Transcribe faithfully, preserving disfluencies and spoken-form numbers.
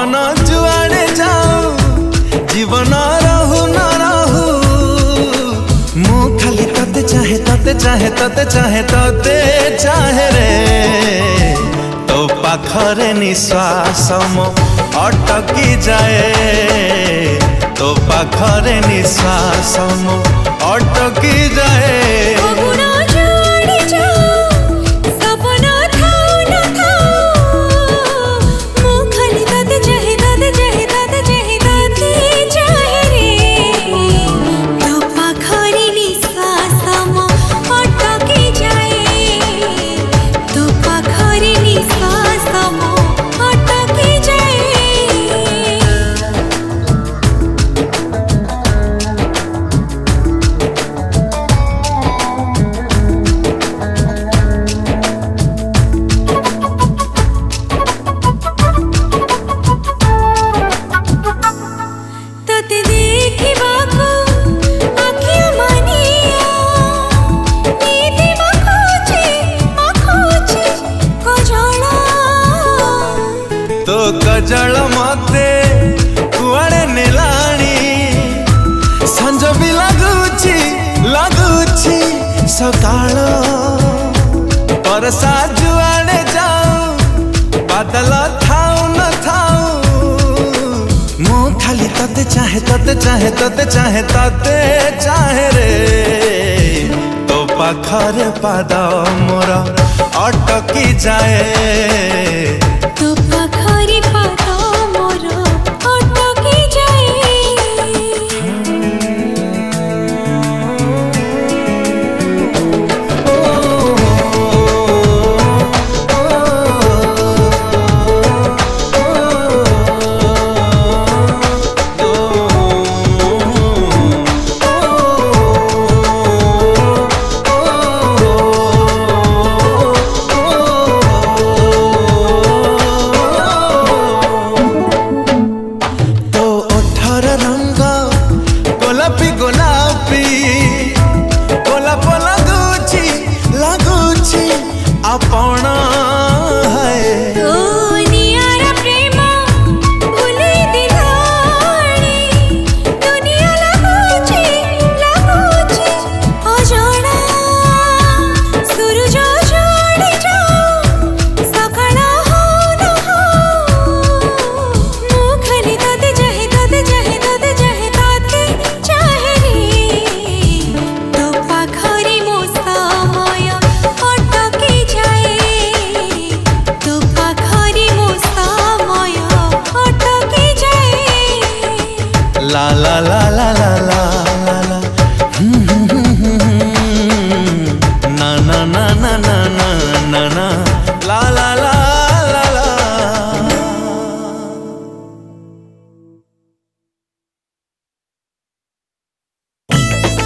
पवन जुआड़े जाऊ जीवन रहू न रहू मु खाली तते चाहे तते चाहे तते चाहे तते चाहे रे तो पाखरे निश्वास मो अटकी जाए तो पाखरे निश्वास मो अटकी जाए। तो कजल मते कुआड़े नेलाणी संज भी लगुची लगुची सकाळ परसा जुआड़े जाऊ बादल थाऊ न थाऊ मु खाली तते चाहे तते चाहे तते चाहे तते चाहे रे तो पाखरे पाद मोर अटकी जाए तो पाखरे पाद मोर अटकी जाए। गोलापी गोलापी गोलाप लगुची लगुची आपण है दुनियार प्रेम भूली दिलानी दुनिया लगुची लगुची अजଣା सूरज जोड़ी जाऊ सकाळ हो न हो मु खाली तते चाहे तते चाहे तते चाहे तते चाहे रे तो पाखरे मो समय अटकी जाए तो पाखरे मो समय अटकी जाए। ला ला ला ला ला ला ला ला ना ना ना ना ना ना ना